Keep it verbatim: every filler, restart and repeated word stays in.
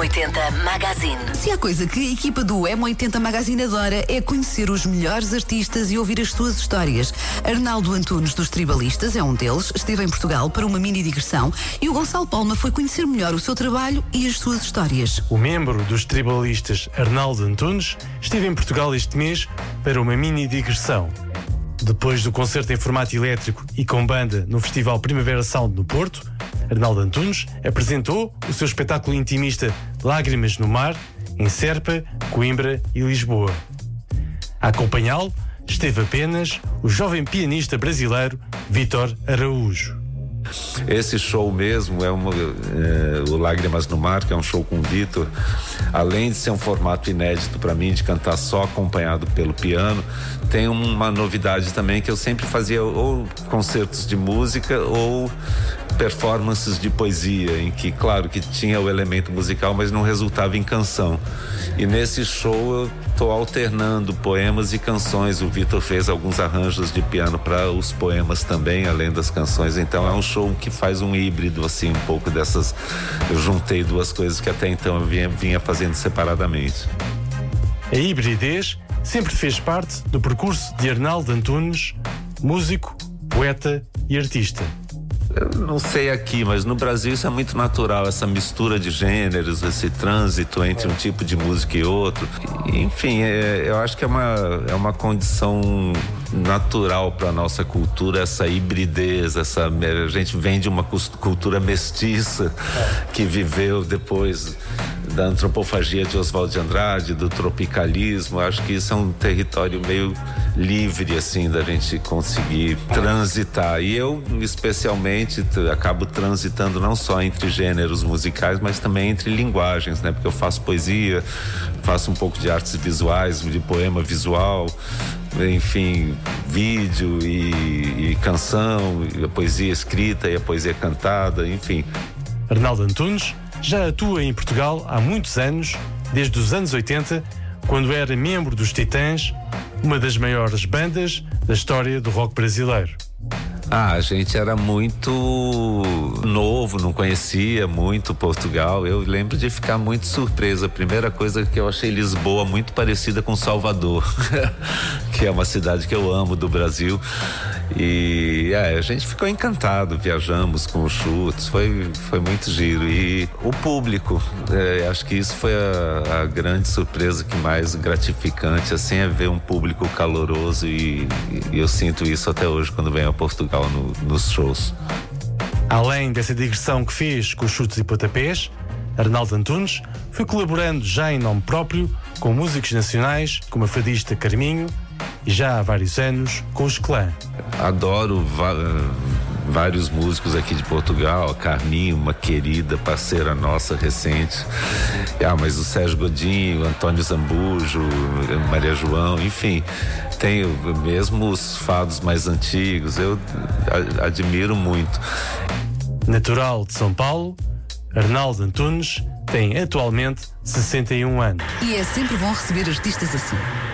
oitenta Magazine. Se há coisa que a equipa do M oitenta Magazine adora é conhecer os melhores artistas e ouvir as suas histórias. Arnaldo Antunes dos Tribalistas é um deles, esteve em Portugal para uma mini digressão e o Gonçalo Palma foi conhecer melhor o seu trabalho e as suas histórias. O membro dos Tribalistas, Arnaldo Antunes, esteve em Portugal este mês para uma mini digressão. Depois do concerto em formato elétrico e com banda no Festival Primavera Sound no Porto, Arnaldo Antunes apresentou o seu espetáculo intimista Lágrimas no Mar, em Serpa, Coimbra e Lisboa. A acompanhá-lo esteve apenas o jovem pianista brasileiro Vítor Araújo. Esse show mesmo é, uma, é o Lágrimas no Mar, que é um show com o Vítor. Além de ser um formato inédito para mim, de cantar só acompanhado pelo piano, tem uma novidade também, que eu sempre fazia ou concertos de música ou performances de poesia, em que, claro, que tinha o elemento musical, mas não resultava em canção. E nesse show eu estou alternando poemas e canções. O Vítor fez alguns arranjos de piano para os poemas também, além das canções. Então é um show que faz um híbrido, assim, um pouco dessas... Eu juntei duas coisas que até então eu vinha, vinha fazendo separadamente. A hibridez sempre fez parte do percurso de Arnaldo Antunes, músico, poeta e artista. Eu não sei aqui, mas no Brasil isso é muito natural, essa mistura de gêneros, esse trânsito entre um tipo de música e outro. Enfim, é, eu acho que é uma, é uma condição natural para a nossa cultura, essa hibridez, essa, a gente vem de uma cultura mestiça que viveu depois da antropofagia de Oswald de Andrade, do tropicalismo. Acho que isso é um território meio livre, assim, da gente conseguir transitar. E eu, especialmente, acabo transitando não só entre gêneros musicais, mas também entre linguagens, né? Porque eu faço poesia, faço um pouco de artes visuais, de poema visual, enfim, vídeo e, e canção, e a poesia escrita e a poesia cantada, enfim. Arnaldo Antunes já atua em Portugal há muitos anos, desde os anos oitenta, quando era membro dos Titãs, uma das maiores bandas da história do rock brasileiro. Ah, a gente era muito novo, não conhecia muito Portugal. Eu lembro de ficar muito surpreso. A primeira coisa que eu achei Lisboa muito parecida com Salvador, que é uma cidade que eu amo do Brasil. E é, a gente ficou encantado, viajamos com os chutes, foi, foi muito giro. E o público, é, acho que isso foi a, a grande surpresa, que mais gratificante, assim, é ver um público caloroso e, e eu sinto isso até hoje quando venho a Portugal no, nos shows. Além dessa digressão que fez com os chutes e pontapés, Arnaldo Antunes foi colaborando já em nome próprio com músicos nacionais como a fadista Carminho e já há vários anos com os Clã. Adoro vários músicos aqui de Portugal, a Carminho, uma querida parceira nossa recente. Ah, mas o Sérgio Godinho, Antônio Zambujo, Maria João, enfim, tem mesmo os fados mais antigos, eu admiro muito. Natural de São Paulo, Arnaldo Antunes tem atualmente sessenta e um anos. E é sempre bom receber artistas assim.